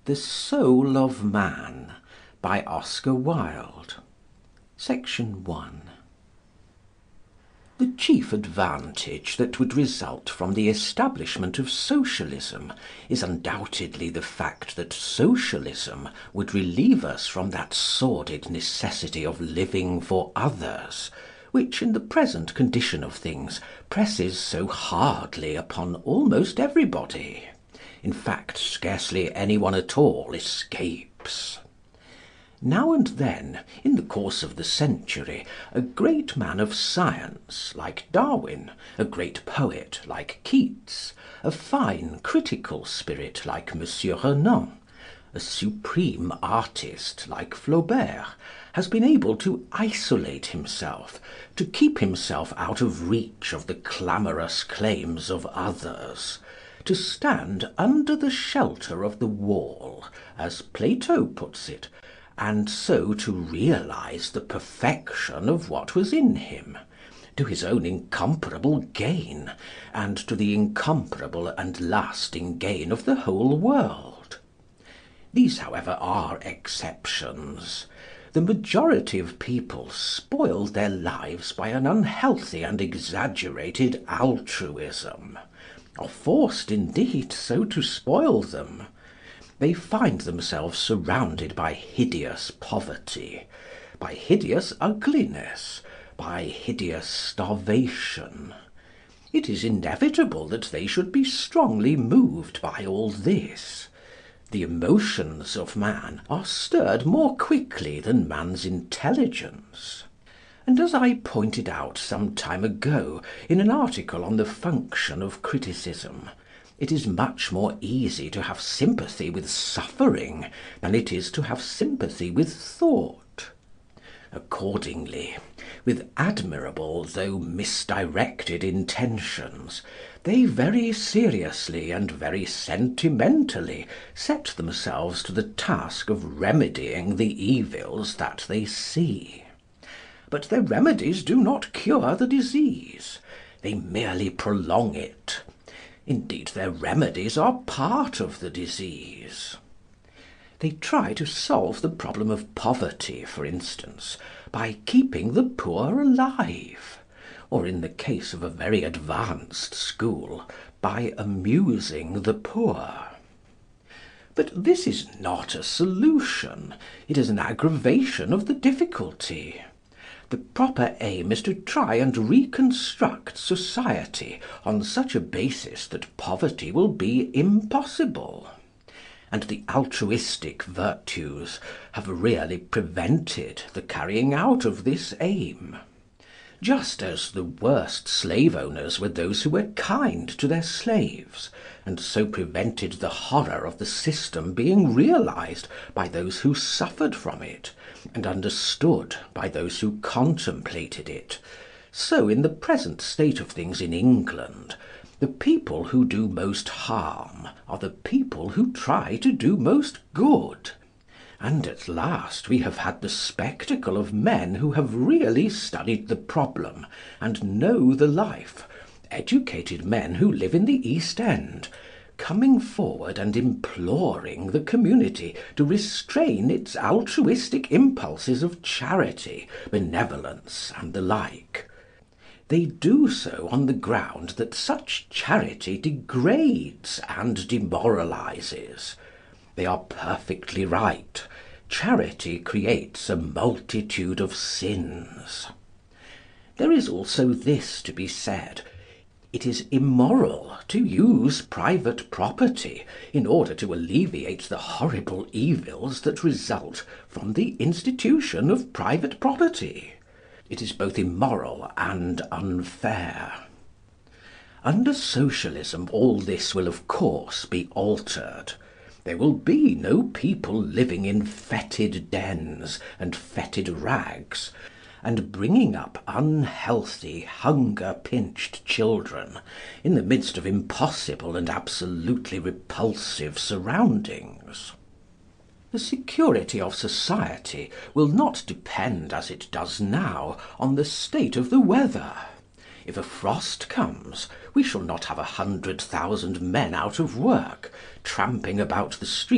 THE SOUL OF MAN by Oscar Wilde. Section 1. The chief advantage that would result from the establishment of Socialism is undoubtedly the fact that Socialism would relieve us from that sordid necessity of living for others, which, in the present condition of things, presses so hardly upon almost everybody. In fact, scarcely anyone at all escapes. Now and then, in the course of the century, a great man of science, like Darwin, a great poet, like Keats, a fine critical spirit, like M. Renan, a supreme artist, like Flaubert, has been able to isolate himself, to keep himself out of reach of the clamorous claims of others, to stand under the shelter of the wall, as Plato puts it, and so to realise the perfection of what was in him, to his own incomparable gain, and to the incomparable and lasting gain of the whole world. These, however, are exceptions. The majority of people spoil their lives by an unhealthy and exaggerated altruism, are forced, indeed, so to spoil them. They find themselves surrounded by hideous poverty, by hideous ugliness, by hideous starvation. It is inevitable that they should be strongly moved by all this. The emotions of man are stirred more quickly than man's intelligence. And as I pointed out some time ago in an article on the function of criticism, it is much more easy to have sympathy with suffering than it is to have sympathy with thought. Accordingly, with admirable though misdirected intentions, they very seriously and very sentimentally set themselves to the task of remedying the evils that they see. But their remedies do not cure the disease. They merely prolong it. Indeed, their remedies are part of the disease. They try to solve the problem of poverty, for instance, by keeping the poor alive, or, in the case of a very advanced school, by amusing the poor. But this is not a solution. It is an aggravation of the difficulty. The proper aim is to try and reconstruct society on such a basis that poverty will be impossible. And the altruistic virtues have really prevented the carrying out of this aim. Just as the worst slave owners were those who were kind to their slaves, and so prevented the horror of the system being realised by those who suffered from it, and understood by those who contemplated it, so in the present state of things in England, the people who do most harm are the people who try to do most good. And at last we have had the spectacle of men who have really studied the problem and know the life, educated men who live in the East End, coming forward and imploring the community to restrain its altruistic impulses of charity, benevolence, and the like. They do so on the ground that such charity degrades and demoralises. They are perfectly right. Charity creates a multitude of sins. There is also this to be said. It is immoral to use private property in order to alleviate the horrible evils that result from the institution of private property. It is both immoral and unfair. Under Socialism all this will of course be altered. There will be no people living in fetid dens and fetid rags, and bringing up unhealthy, hunger-pinched children in the midst of impossible and absolutely repulsive surroundings. The security of society will not depend, as it does now, on the state of the weather. If a frost comes, we shall not have 100,000 men out of work, tramping about the streets